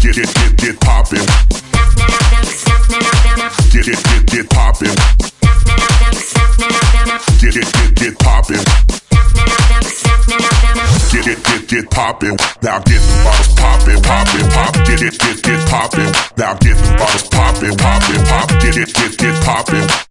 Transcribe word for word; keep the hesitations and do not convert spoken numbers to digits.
Get it, get, get poppin'. Get it, get, get poppin'. Get it, get, get poppin'. Get it, get, get poppin'. Now get the bottles poppin', poppin', pop. Get it, get, get poppin'. Now get the bottles poppin', poppin', pop. Get it, get, get poppin'.